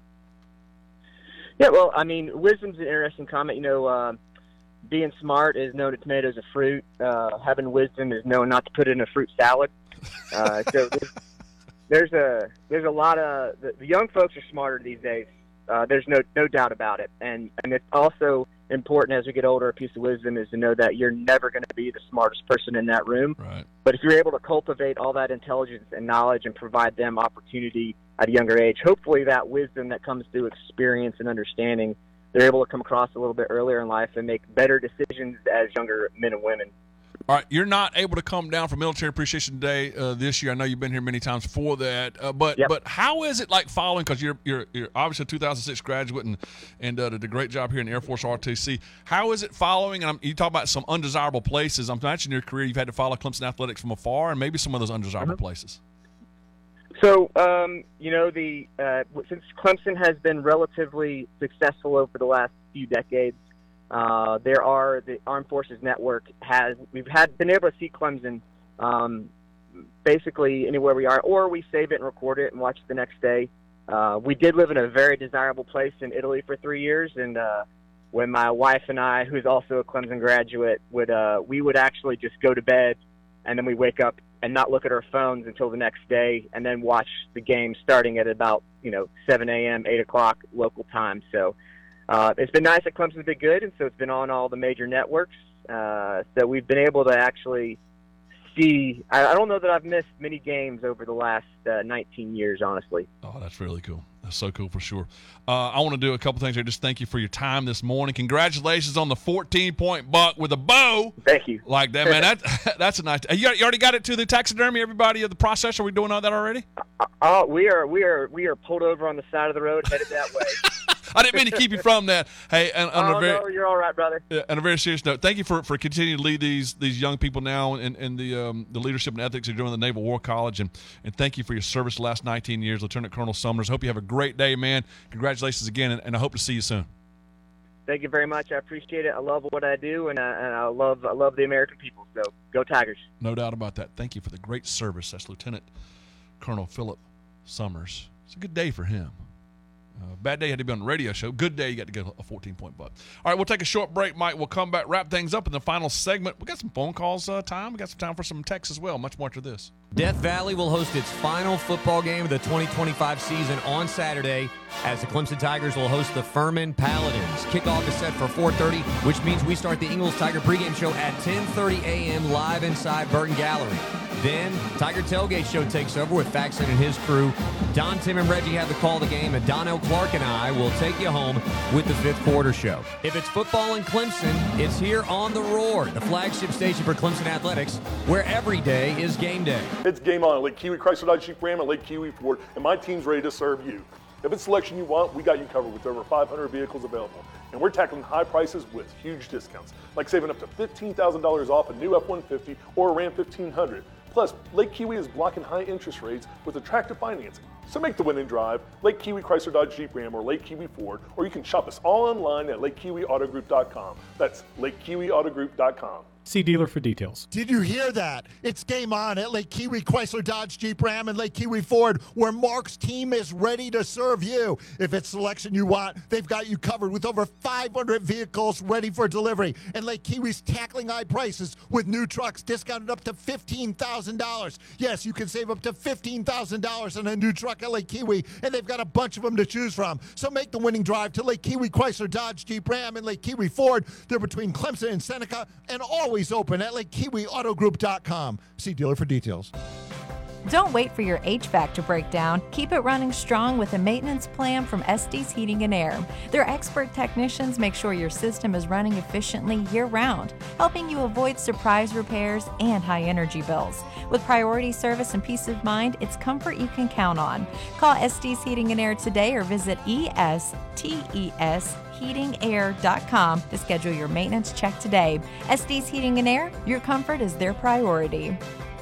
Yeah, well, I mean, wisdom's an interesting comment. You know, uh, being smart is knowing a tomato's a fruit. Uh, having wisdom is knowing not to put it in a fruit salad. Uh, so there's, there's a there's a lot of the, the young folks are smarter these days. Uh, there's no no doubt about it, and and it's also important as we get older. A piece of wisdom is to know that you're never going to be the smartest person in that room. Right. But if you're able to cultivate all that intelligence and knowledge and provide them opportunity at a younger age, hopefully that wisdom that comes through experience and understanding, they're able to come across a little bit earlier in life and make better decisions as younger men and women. All right, you're not able to come down for Military Appreciation Day uh, this year. I know you've been here many times before that, uh, but Yep. but how is it like following? Because you're you're you're obviously a two thousand six graduate and and uh, did a great job here in the Air Force R T C. How is it following? And I'm, you talk about some undesirable places. I'm imagining in your career you've had to follow Clemson athletics from afar, and maybe some of those undesirable places. So, um, you know, the uh, since Clemson has been relatively successful over the last few decades, uh, there are the Armed Forces Network has we've had been able to see Clemson um, basically anywhere we are, or we save it and record it and watch it the next day. Uh, we did live in a very desirable place in Italy for three years, and uh, when my wife and I, who's also a Clemson graduate, would uh, we would actually just go to bed, and then we wake up and not look at our phones until the next day, and then watch the game starting at about, you know, seven a.m., eight o'clock local time. So uh, it's been nice that Clemson's been good, and so it's been on all the major networks. Uh, so we've been able to actually see – I don't know that I've missed many games over the last uh, nineteen years, honestly. Oh, that's really cool. That's so cool for sure. Uh, I want to do a couple things here. Just thank you for your time this morning. Congratulations on the fourteen-point buck with a bow. Thank you. Like that, man. That, that's a nice – you already got it to the taxidermy, everybody, of the process? Are we doing all that already? Uh, we are we are we are pulled over on the side of the road, headed that way. I didn't mean to keep you from that. Hey, and, and oh a very, no, you're all right, brother. Yeah, on a very serious note, thank you for, for continuing to lead these these young people now in, in the um, the leadership and ethics you're doing at the Naval War College, and, and thank you for your service the last nineteen years, Lieutenant Colonel Summers. Hope you have a great day, man. Congratulations again, and, and I hope to see you soon. Thank you very much. I appreciate it. I love what I do, and I, and I love I love the American people. So go Tigers. No doubt about that. Thank you for the great service. That's Lieutenant Colonel Philip Summers. It's a good day for him. Uh, bad day, you had to be on the radio show. Good day, you got to get a fourteen-point buck. All right, we'll take a short break, Mike. We'll come back, wrap things up in the final segment. We got some phone calls uh, time. We got some time for some texts as well. Much more after this. Death Valley will host its final football game of the twenty twenty-five season on Saturday as the Clemson Tigers will host the Furman Paladins. Kickoff is set for four thirty, which means we start the Ingles Tiger pregame show at ten thirty a.m. live inside Burton Gallery. Then, Tiger Tailgate Show takes over with Faxon and his crew. Don, Tim, and Reggie have the call of the game, and Donnell Clark and I will take you home with the fifth quarter show. If it's football in Clemson, it's here on The Roar, the flagship station for Clemson Athletics, where every day is game day. It's game on at Lake Kiwi Chrysler Dodge Jeep Ram and Lake Kiwi Ford, and my team's ready to serve you. If it's selection you want, we got you covered with over five hundred vehicles available. And we're tackling high prices with huge discounts, like saving up to fifteen thousand dollars off a new F one fifty or a Ram fifteen hundred. Plus, Lake Kiwi is blocking high interest rates with attractive financing. So make the winning drive, Lake Kiwi Chrysler Dodge Jeep Ram or Lake Kiwi Ford, or you can shop us all online at lake kiwi auto group dot com. That's lake kiwi auto group dot com. See dealer for details. Did you hear that? It's game on at Lake Kiwi Chrysler Dodge Jeep Ram and Lake Kiwi Ford, where Mark's team is ready to serve you. If it's selection you want, they've got you covered with over five hundred vehicles ready for delivery. And Lake Kiwi's tackling high prices with new trucks discounted up to fifteen thousand dollars. Yes, you can save up to fifteen thousand dollars on a new truck at Lake Kiwi, and they've got a bunch of them to choose from. So make the winning drive to Lake Kiwi Chrysler Dodge Jeep Ram and Lake Kiwi Ford. They're between Clemson and Seneca and always open at lake kiwi auto group dot com. See dealer for details. Don't wait for your H V A C to break down. Keep it running strong with a maintenance plan from Estes Heating and Air. Their expert technicians make sure your system is running efficiently year-round, helping you avoid surprise repairs and high energy bills. With priority service and peace of mind, it's comfort you can count on. Call Estes Heating and Air today or visit E S T E S heating air dot com to schedule your maintenance check today. Estes Heating and Air, your comfort is their priority.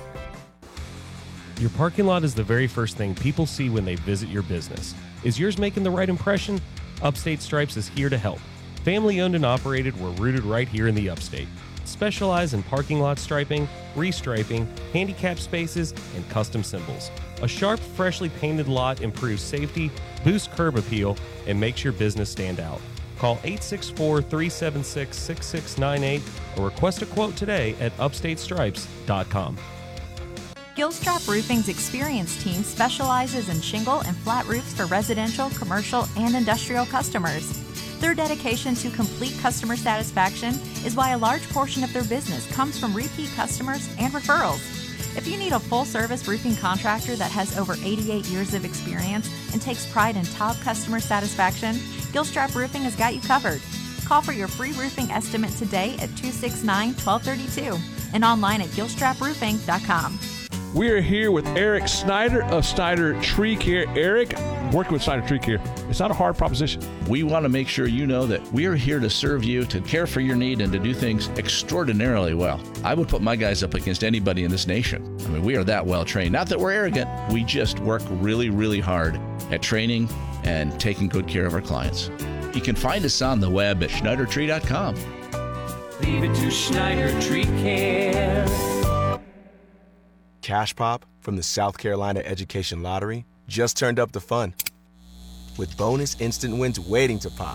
Your parking lot is the very first thing people see when they visit your business. Is yours making the right impression? Upstate Stripes is here to help. Family owned and operated, we're rooted right here in the Upstate. Specialize in parking lot striping, restriping, handicap spaces, and custom symbols. A sharp, freshly painted lot improves safety, boosts curb appeal, and makes your business stand out. Call eight six four, three seven six, six six nine eight or request a quote today at upstate stripes dot com. Gilstrap Roofing's experienced team specializes in shingle and flat roofs for residential, commercial, and industrial customers. Their dedication to complete customer satisfaction is why a large portion of their business comes from repeat customers and referrals. If you need a full-service roofing contractor that has over eighty-eight years of experience and takes pride in top customer satisfaction, Gilstrap Roofing has got you covered. Call for your free roofing estimate today at two six nine, one two three two and online at gilstrap roofing dot com. We are here with Eric Snyder of Snyder Tree Care. Eric, working with Snyder Tree Care, it's not a hard proposition. We want to make sure you know that we are here to serve you, to care for your need, and to do things extraordinarily well. I would put my guys up against anybody in this nation. I mean, we are that well trained. Not that we're arrogant. We just work really, really hard at training and taking good care of our clients. You can find us on the web at schneider tree dot com. Leave it to Schneider Tree Care. Cash Pop from the South Carolina Education Lottery just turned up the fun with bonus instant wins waiting to pop.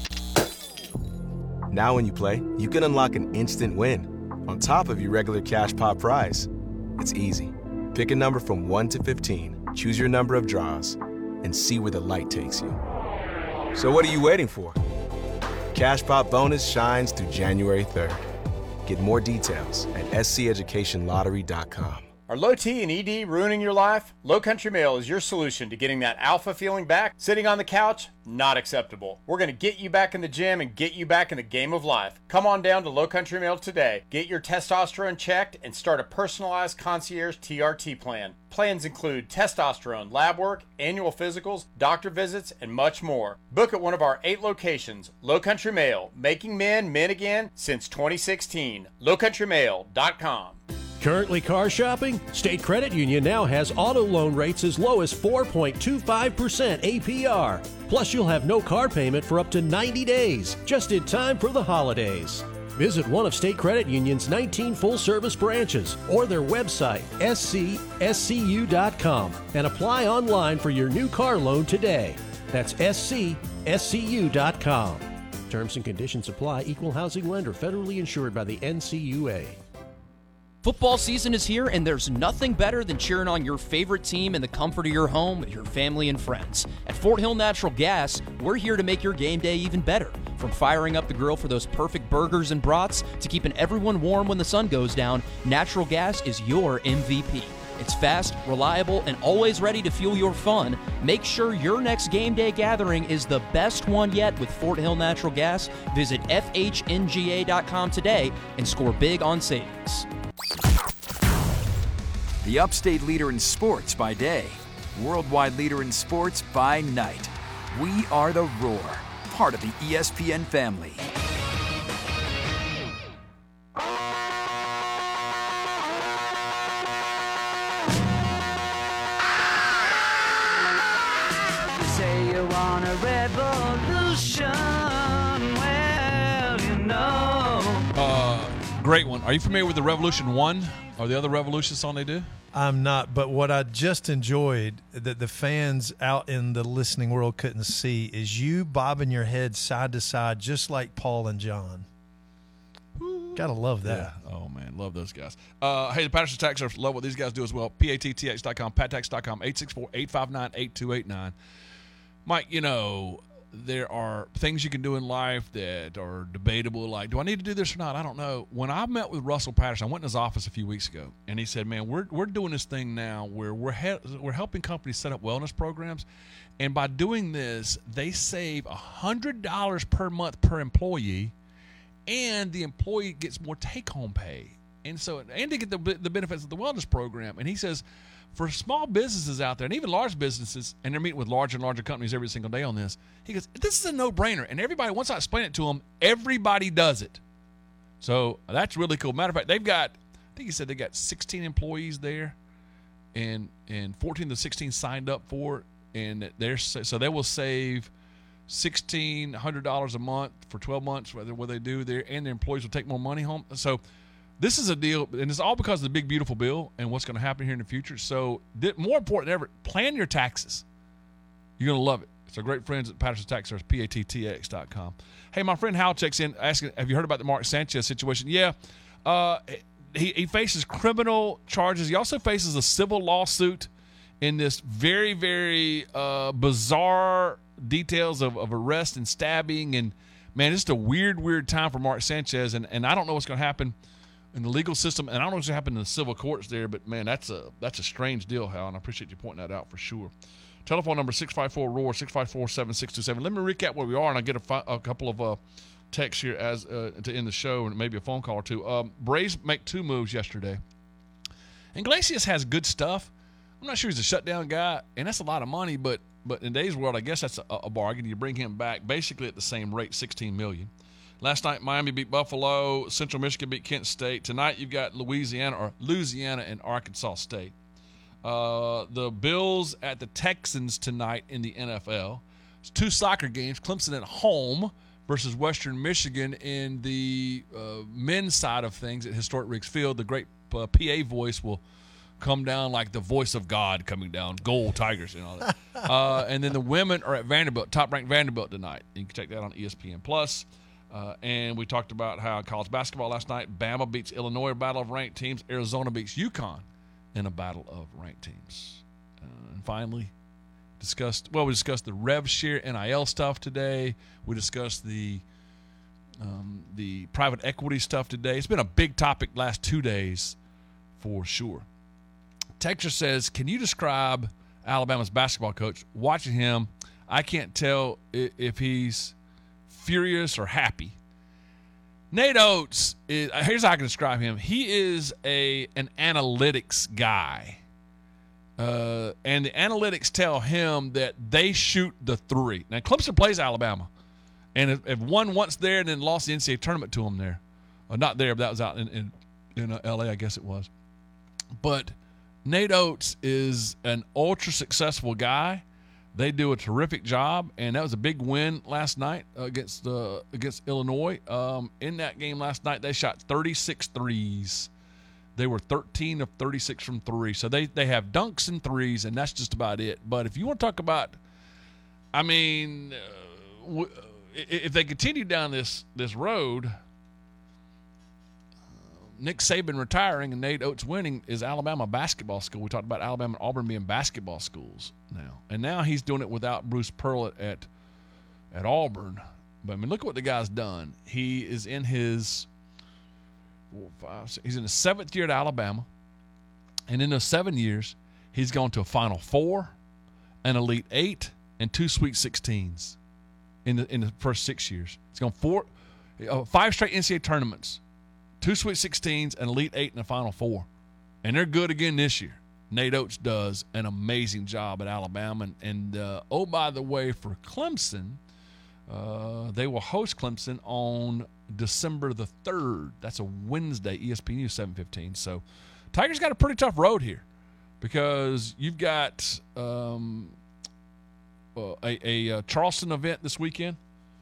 Now when you play, you can unlock an instant win on top of your regular Cash Pop prize. It's easy. Pick a number from one to fifteen, choose your number of draws, and see where the light takes you. So what are you waiting for? Cash Pop bonus shines through January third. Get more details at s c education lottery dot com. Are low T and E D ruining your life? Low Country Mail is your solution to getting that alpha feeling back. Sitting on the couch? Not acceptable. We're going to get you back in the gym and get you back in the game of life. Come on down to Low Country Mail today. Get your testosterone checked and start a personalized concierge T R T plan. Plans include testosterone, lab work, annual physicals, doctor visits, and much more. Book at one of our eight locations. Low Country Mail, making men men again since twenty sixteen. low country mail dot com. Currently car shopping? State Credit Union now has auto loan rates as low as four point two five percent A P R. Plus, you'll have no car payment for up to ninety days, just in time for the holidays. Visit one of State Credit Union's nineteen full-service branches or their website, s c s c u dot com, and apply online for your new car loan today. That's s c s c u dot com. Terms and conditions apply. Equal housing lender. Federally insured by the N C U A. Football season is here, and there's nothing better than cheering on your favorite team in the comfort of your home with your family and friends. At Fort Hill Natural Gas, we're here to make your game day even better. From firing up the grill for those perfect burgers and brats to keeping everyone warm when the sun goes down, Natural Gas is your M V P. It's fast, reliable, and always ready to fuel your fun. Make sure your next game day gathering is the best one yet with Fort Hill Natural Gas. Visit f h n g a dot com today and score big on savings. The Upstate leader in sports by day, worldwide leader in sports by night. We are the Roar, part of the E S P N family. You say you want a revolution, well, you know. Uh, great one. Are you familiar with the Revolution One or the other Revolution song they do? I'm not, but what I just enjoyed that the fans out in the listening world couldn't see is you bobbing your head side to side just like Paul and John. Gotta love that. Yeah. Oh, man. Love those guys. Uh, hey, the Patterson Taxers, love what these guys do as well. P A T T X dot com, pat tax dot com, eight six four, eight five nine, eight two eight nine. Mike, you know, there are things you can do in life that are debatable. Like, do I need to do this or not? I don't know. When I met with Russell Patterson, I went in his office a few weeks ago, and he said, man, we're we're doing this thing now where we're he- we're helping companies set up wellness programs, and by doing this, they save one hundred dollars per month per employee, and the employee gets more take-home pay. And so, and they get the, the benefits of the wellness program. And he says, for small businesses out there, and even large businesses, and they're meeting with larger and larger companies every single day on this, he goes, this is a no-brainer. And everybody, once I explain it to them, everybody does it. So that's really cool. Matter of fact, they've got, I think he said they got sixteen employees there, and and fourteen to sixteen signed up for it. And they're, so they will save sixteen hundred dollars a month for twelve months, whether what they do there, and their employees will take more money home. So this is a deal, and it's all because of the big, beautiful bill and what's going to happen here in the future. So more important than ever, plan your taxes. You're going to love it. It's our great friends at Patterson Tax Service, P A T T X dot com. Hey, my friend Hal checks in asking, have you heard about the Mark Sanchez situation? Yeah. Uh, he, he faces criminal charges. He also faces a civil lawsuit in this very, very uh, bizarre details of, of arrest and stabbing. And, man, it's just a weird, weird time for Mark Sanchez. And, and I don't know what's going to happen in the legal system, and I don't know what's going to happen in the civil courts there. But, man, that's a that's a strange deal, Hal, and I appreciate you pointing that out for sure. Telephone number six five four R O A R, six five four, seven six two seven. Let me recap where we are, and I'll get a, fi- a couple of uh, texts here as uh, to end the show and maybe a phone call or two. Um, Braves make two moves yesterday. Iglesias has good stuff. I'm not sure he's a shutdown guy, and that's a lot of money, but but in today's world, I guess that's a, a bargain. You bring him back basically at the same rate, sixteen million dollars. Last night, Miami beat Buffalo. Central Michigan beat Kent State. Tonight, you've got Louisiana or Louisiana and Arkansas State. Uh, the Bills at the Texans tonight in the N F L. It's two soccer games. Clemson at home versus Western Michigan in the uh, men's side of things at Historic Riggs Field. The great uh, P A voice will come down like the voice of God coming down. Gold Tigers and all that. uh, and then the women are at Vanderbilt, top-ranked Vanderbilt tonight. You can check that on E S P N Plus. Uh, and we talked about how college basketball last night. Bama beats Illinois, a battle of ranked teams. Arizona beats UConn in a battle of ranked teams. Uh, and finally, discussed. Well, we discussed the rev share N I L stuff today. We discussed the um, the private equity stuff today. It's been a big topic last two days for sure. Texas says, can you describe Alabama's basketball coach? Watching him, I can't tell if he's furious or happy. Nate Oates is, here's how I can describe him. He is a an analytics guy. Uh, and the analytics tell him that they shoot the three. Now, Clemson plays Alabama. And if, if won once there and then lost the N C double A tournament to them there. Well, not there, but that was out in, in, in uh, L A, I guess it was. But Nate Oates is an ultra-successful guy. They do a terrific job, and that was a big win last night against uh, against Illinois. Um, in that game last night, they shot thirty-six threes. They were thirteen of thirty-six from three. So they, they have dunks and threes, and that's just about it. But if you want to talk about, I mean, uh, w- if they continue down this, this road, Nick Saban retiring and Nate Oates winning is Alabama basketball school. We talked about Alabama and Auburn being basketball schools now. And now he's doing it without Bruce Pearl at, at, at Auburn. But, I mean, look at what the guy's done. He is in his four, five, six, he's in his seventh year at Alabama. And in those seven years, he's gone to a Final Four, an Elite Eight, and two Sweet sixteens in the, in the first six years. He's gone four, uh, five straight N C double A tournaments. Two Sweet sixteens, an Elite Eight, and a Final Four. And they're good again this year. Nate Oates does an amazing job at Alabama. And, and uh, oh, by the way, for Clemson, uh, they will host Clemson on December the third. That's a Wednesday, E S P N News seven fifteen. So Tigers got a pretty tough road here because you've got um, uh, a, a, a Charleston event this weekend.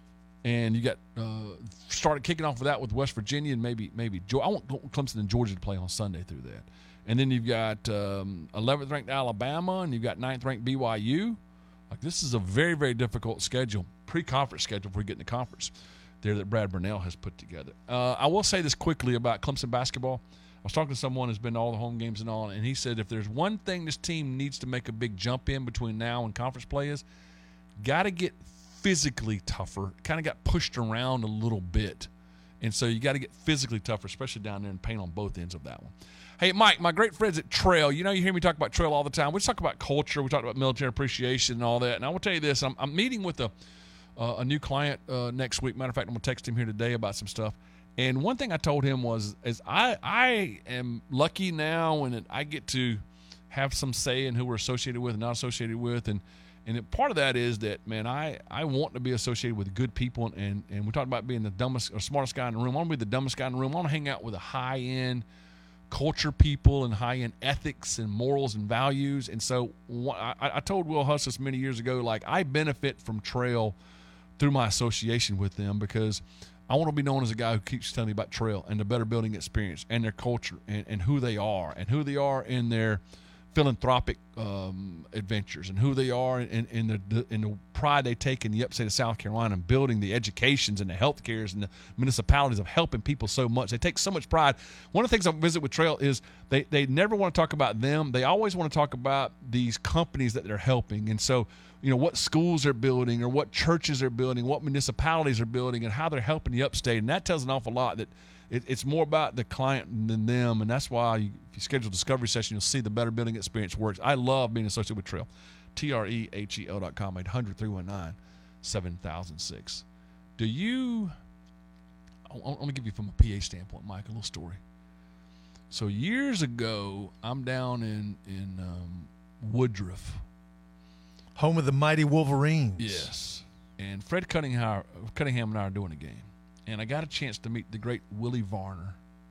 And you got uh, started kicking off with that with West Virginia and maybe maybe – I want Clemson and Georgia to play on Sunday through that. And then you've got um, eleventh ranked Alabama, and you've got ninth ranked B Y U. Like, this is a very, very difficult schedule, pre-conference schedule before we get in the conference there that Brad Burnell has put together. Uh, I will say this quickly about Clemson basketball. I was talking to someone who's been to all the home games and all, and he said if there's one thing this team needs to make a big jump in between now and conference play is got to get physically tougher, kind of got pushed around a little bit. And so you got to get physically tougher, especially down there in paint on both ends of that one. Hey, Mike, my great friends at Trail, you know you hear me talk about Trail all the time. We talk about culture. We talk about military appreciation and all that. And I will tell you this. I'm, I'm meeting with a, uh, a new client uh, next week. Matter of fact, I'm going to text him here today about some stuff. And one thing I told him was is I, I am lucky now and I get to have some say in who we're associated with and not associated with. And and it, part of that is that, man, I, I want to be associated with good people. And, and we talked about being the dumbest or smartest guy in the room. I want to be the dumbest guy in the room. I want to hang out with a high-end culture people and high-end ethics and morals and values. And so I, I told Will Huss this many years ago, like, I benefit from Trail through my association with them because I want to be known as a guy who keeps telling me about Trail and the better building experience and their culture and, and who they are and who they are in their philanthropic um, adventures and who they are in, in, the, in the pride they take in the upstate of South Carolina and building the educations and the health cares and the municipalities of helping people so much. They take so much pride. One of the things I visit with Trail is they, they never want to talk about them. They always want to talk about these companies that they're helping. And so, you know, what schools they're building or what churches they're building, what municipalities are building and how they're helping the upstate. And that tells an awful lot that it, it's more about the client than them. And that's why you, if you schedule a discovery session, you'll see the better building experience works. I love being associated with Trail. T R E H E L dot com, eight hundred, three one nine, seven thousand six. Do you, I'm going to give you from a P A standpoint, Mike, a little story. So years ago, I'm down in, in um, Woodruff. Home of the mighty Wolverines. Yes. And Fred Cunningham, Cunningham and I are doing a game. And I got a chance to meet the great Willie Varner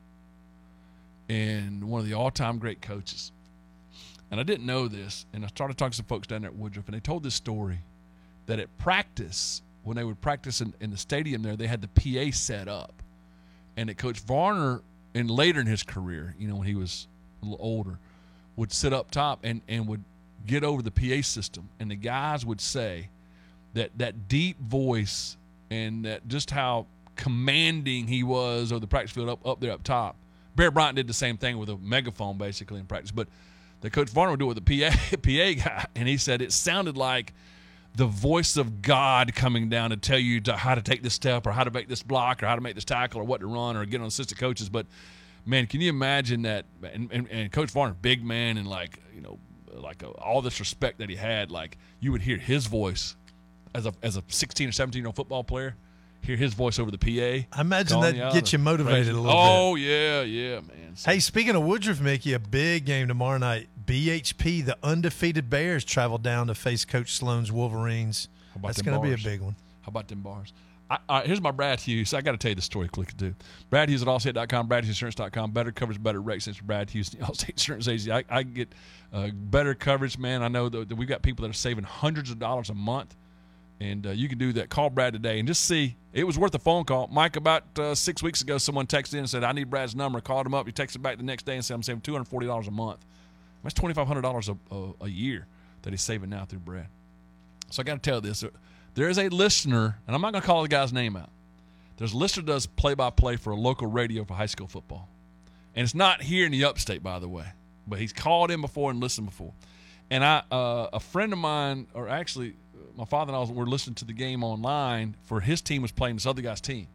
and one of the all-time great coaches. And I didn't know this, and I started talking to some folks down there at Woodruff, and they told this story that at practice, when they would practice in, in the stadium there, they had the P A set up. And that Coach Varner, and later in his career, you know, when he was a little older, would sit up top and, and would get over the P A system. And the guys would say that that deep voice and that just how commanding he was over the practice field up, up there up top. Bear Bryant did the same thing with a megaphone basically in practice. But the Coach Varner would do it with the P A, P A guy, and he said it sounded like the voice of God coming down to tell you to, how to take this step or how to make this block or how to make this tackle or what to run or get on assistant coaches. But, man, can you imagine that? And, and, and Coach Varner, big man and, like, you know, like a, all this respect that he had, like you would hear his voice as a as a sixteen or seventeen-year-old football player, hear his voice over the P A. I imagine that gets you motivated crazy. a little oh, bit. Oh, yeah, yeah, man. So, hey, speaking of Woodruff, Mickey, a big game tomorrow night. B H P, the undefeated Bears, travel down to face Coach Sloan's Wolverines. How about That's them going to be a bars? big one. How about them bars? I, all right, here's my Brad Hughes. I got to tell you the story quickly, too. Brad Hughes at allstate dot com, brad hughes insurance dot com. Better coverage, better rates. Since Brad Hughes, Allstate Insurance Agency. I, I get uh, better coverage, man. I know that, that we've got people that are saving hundreds of dollars a month, and uh, you can do that. Call Brad today and just see. It was worth a phone call. Mike, about uh, six weeks ago, someone texted in and said, I need Brad's number. I called him up. He texted back the next day and said, I'm saving two hundred forty dollars a month. That's twenty-five hundred dollars a, a, a year that he's saving now through Brad. So I got to tell this. There is a listener, and I'm not going to call the guy's name out. There's a listener that does play-by-play for a local radio for high school football. And it's not here in the upstate, by the way. But he's called in before and listened before. And I, uh, a friend of mine, or actually my father and I were listening to the game online for his team was playing this other guy's team.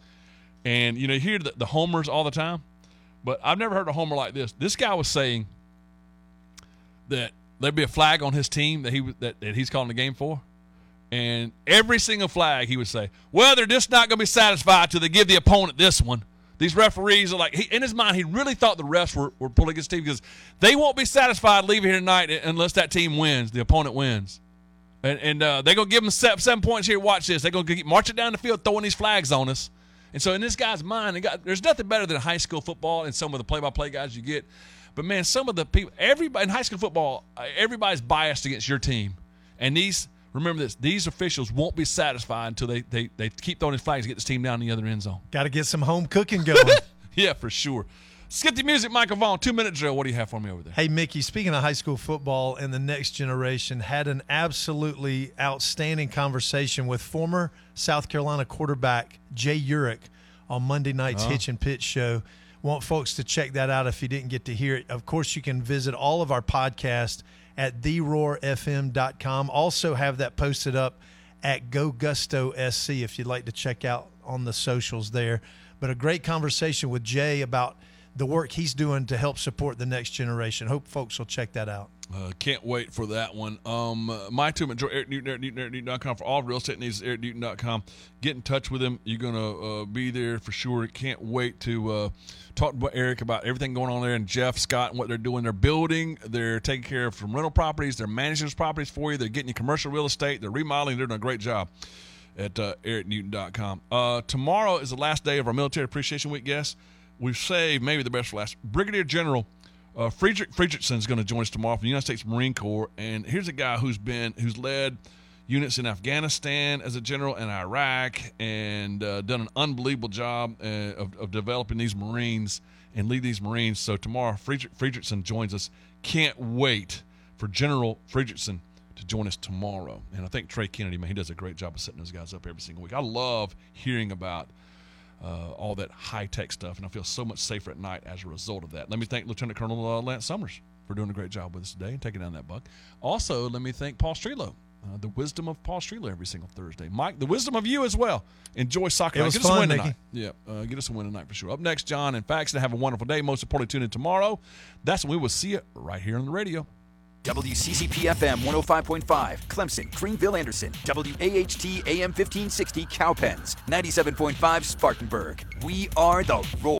And, you know, you hear the, the homers all the time. But I've never heard a homer like this. This guy was saying that there'd be a flag on his team that he that, that he's calling the game for. And every single flag, he would say, well, they're just not going to be satisfied till they give the opponent this one. These referees are like, he, in his mind, he really thought the refs were, were pulling his team because they won't be satisfied leaving here tonight unless that team wins, the opponent wins. And, and uh, they're going to give them seven, seven points here. Watch this. They're going to keep marching down the field throwing these flags on us. And so in this guy's mind, got, there's nothing better than high school football and some of the play-by-play guys you get. But, man, some of the people, everybody in high school football, everybody's biased against your team. And these remember this, these officials won't be satisfied until they, they, they keep throwing these flags to get this team down in the other end zone. Got to get some home cooking going. Yeah, for sure. Skip the music, Michael Vaughn. Two-minute drill. What do you have for me over there? Hey, Mickey, speaking of high school football and the next generation, had an absolutely outstanding conversation with former South Carolina quarterback Jay Urich on Monday night's Oh. Hitch and Pitch show. Want folks to check that out if you didn't get to hear it. Of course, you can visit all of our podcasts at the roar f m dot com. Also have that posted up at Go Gusto S C if you'd like to check out on the socials there. But a great conversation with Jay about the work he's doing to help support the next generation. Hope folks will check that out. Uh, can't wait for that one. Um, uh, my two enjoy Eric Newton, Eric Newton, Eric Newton dot com for all real estate needs. Eric Newton dot com. Get in touch with him. You're gonna uh, be there for sure. Can't wait to uh, talk to Eric about everything going on there, and Jeff Scott and what they're doing. They're building. They're taking care of some rental properties. They're managing those properties for you. They're getting you commercial real estate. They're remodeling. They're doing a great job at uh, Eric Newton dot com. Uh, tomorrow is the last day of our Military Appreciation Week guests. We've saved maybe the best for last. Brigadier General uh, Friedrich Friedrichsen is going to join us tomorrow from the United States Marine Corps, and here's a guy who's been who's led units in Afghanistan as a general and Iraq, and uh, done an unbelievable job uh, of, of developing these Marines and lead these Marines. So tomorrow, Friedrich Friedrichsen joins us. Can't wait for General Friedrichsen to join us tomorrow. And I think Trey Kennedy, man, he does a great job of setting those guys up every single week. I love hearing about Uh, all that high-tech stuff, and I feel so much safer at night as a result of that. Let me thank Lieutenant Colonel uh, Lance Summers for doing a great job with us today and taking down that buck. Also, let me thank Paul Strelo, uh, the wisdom of Paul Strelo every single Thursday. Mike, the wisdom of you as well. Enjoy soccer It night. was Get us a fun, win Mickey. tonight. Yeah, uh, get us a win tonight for sure. Up next, John and Faxon. Have a wonderful day. Most importantly, tune in tomorrow. That's when we will see you right here on the radio. W C C P F M one oh five point five, Clemson, Greenville, Anderson. W A H T A M fifteen sixty, Cowpens. ninety-seven point five, Spartanburg. We are the Roar.